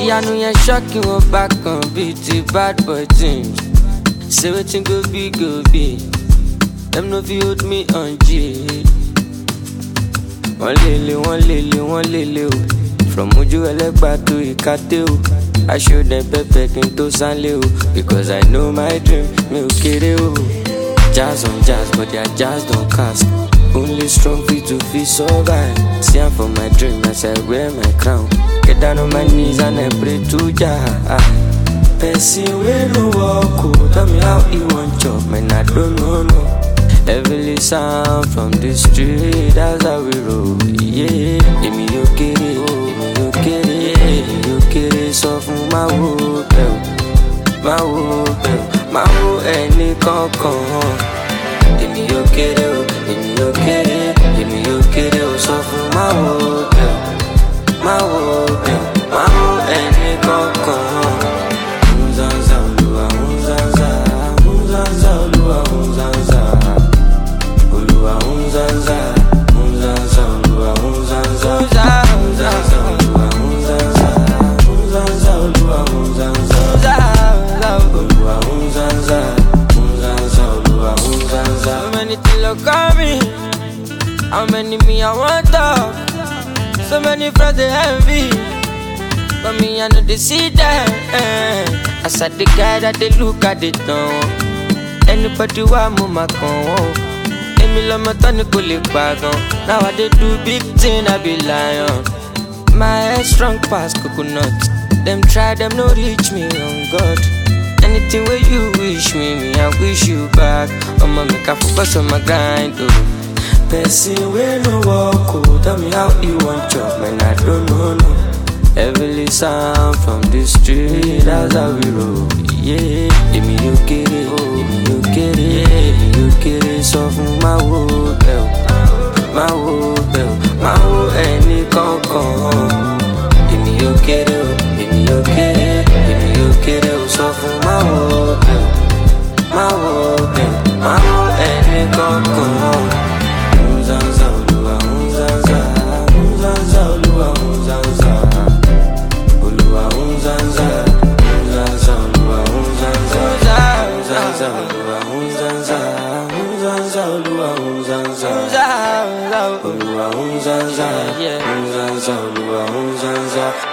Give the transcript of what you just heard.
Ìyanu yẹn shocking wọn back on beat the bad boy things. Say wetin go be. Them no fit hold me on G. Wọ́n lele o. From Ojú Ẹlẹ́gbà to Ìkàtẹ́ o. I show them pepper kin tó sánlé o. Because I know my dream, mi ò kéré o. Jazz on jazz, but their jazz don't cast. Only strong feet to feel survive. See I'm for my dream as I wear my crown. Get down on my knees and I pray to Jah. Person wey no walk, oh, tell me how he want chop, man I don't know. Heavily sound from the street, that's how we roll. Yeah, èmi ò kéré, sọ fún máa wo ẹni kankan. Èmi ò kéré o, sọ fún máa wo ẹni kankan. Unzanza Olúwa, unzanza Olúwa, unzanza Olúwa, unzanza Olúwa, unzanza Olúwa, unzanza Olúwa, unzanza Olúwa, unzanza. So many things look at me, how many me I want talk. So many friends they envy, but me I know they see that. I said the guy that they look at it now. Anybody want move my con. Emi lọmọ tán ni kò lè pàgàn. Now I dey do big thing, I be lion. My head strong pass coconut. Them try, them no reach me on God. Anything where you wish me, I wish you back. I'ma make a focus on my grind, oh. Person wey no walk, oh, tell me how you want chop, man I don't know, no. Heavily sound from the street, that's how we roll. Yeah, èmi ò kéré, sọ fún máa wo ẹni kankan. Èmi ò kéré o, sọ fún máa wo ẹni kankan. Unzanza Olúwa, unzanza Olúwa, unzanza Olúwa, unzanza Olúwa, unzanza Olúwa, unzanza Olúwa, unzanza Olúwa, unzanza Olúwa, unzanza.